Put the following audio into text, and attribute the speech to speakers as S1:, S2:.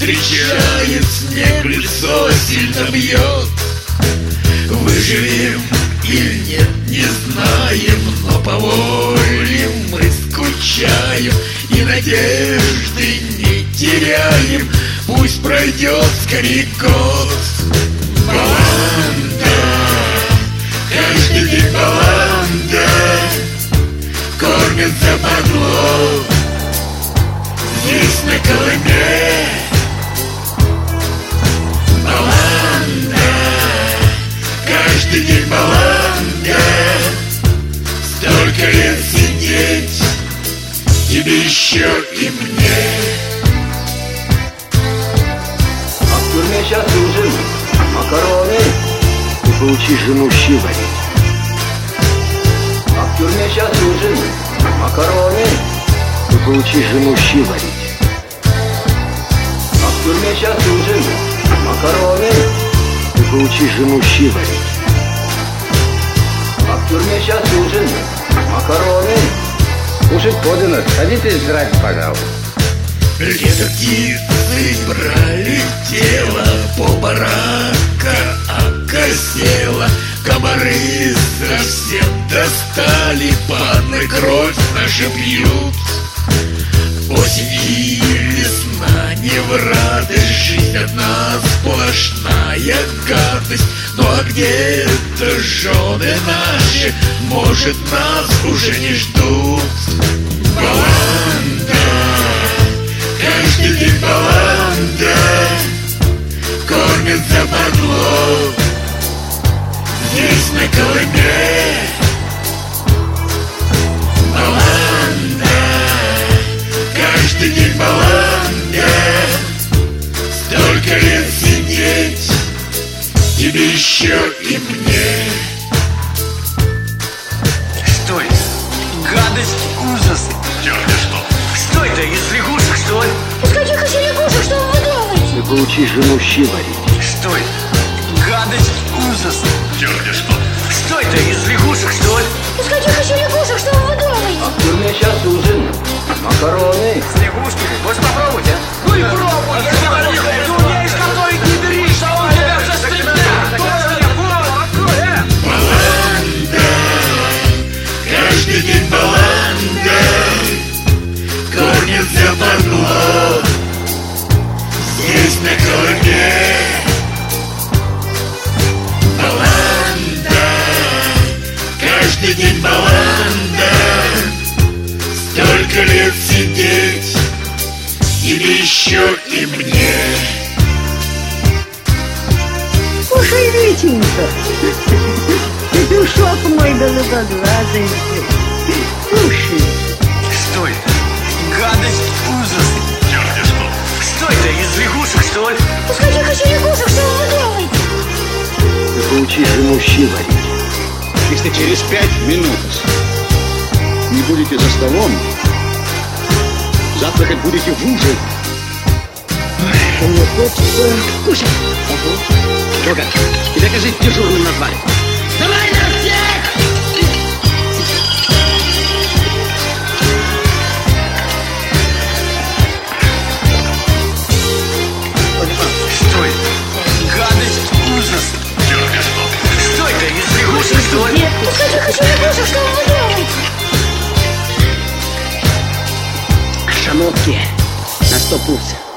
S1: встречает снег, лицо сильно бьет. Выживем или нет, не знаем, но по воле мы скучаем и надежды не теряем. Пусть пройдет скорее год. Баланда, каждый день баланда кормят западло здесь на Колыме. Баланда, каждый день баланда, столько лет сидеть тебе еще и мне.
S2: А в тюрьме сейчас ужин, макароны, и поучи жену щи варить. А в тюрьме сейчас ужин, макароны, и поучи жену щи варить. А в тюрьме сейчас ужин, макароны, и поучи жену щи варить. А в тюрьме сейчас ужин, макароны. Кушать подано, садитесь жрать, пожалуйста.
S1: Лето птицы брали тело, пол барака окосела. Комары совсем достали, панны кровь наша пьют. Осень и весна не в радость, жизнь одна сплошная гадость. Ну а где-то жены наши, может, нас уже не ждут. Баланда, каждый день баланда кормят западло здесь на Колыме. Баланда, каждый день баланда, столько лет сидеть тебе еще и мне.
S3: Что это? Гадость, ужас.
S1: Черт, что?
S3: Что это, из лягушек, что ли?
S4: Из каких еще лягушек, что вы выдумываете?
S2: И поучи жену щи варить.
S3: Что это? Гадость, ужас.
S1: Черт, что?
S3: Что это, из лягушек, что ли?
S4: Из каких еще лягушек, что вы выдумываете?
S2: А в тюрьме сейчас ужин, макароны.
S3: С лягушками? Можешь попробовать, а? Ну и пробуй, я тебе говорю, ты умеешь готовить, не бери, что у тебя за стыдня.
S1: Баланда, каждый день баланда кормят западло здесь на Колыме. Баланда, каждый день баланда, столько лет сидеть тебе еще и мне.
S5: Кушай, Витенька, петушок мой голубоглазый, кушай.
S3: Что это? Гадость, ужас.
S1: Черт, что?
S3: Что это, из лягушек, что ли?
S4: Из каких еще лягушек, что вы выдумываете?
S2: И поучи жену щи варить.
S6: Если через 5 минут не будете за столом, завтракать будете в ужин.
S5: Мне хочется кушать.
S6: Ну-ка, тебя, кажется, дежурным назвали. Давай на всех!
S3: Что это? Гадость, ужас.
S1: Черт, что?
S3: Что это, из лягушек, что ли?
S4: Из каких еще лягушек, что вы выдумываете?
S5: Шамотки на 100 пуд.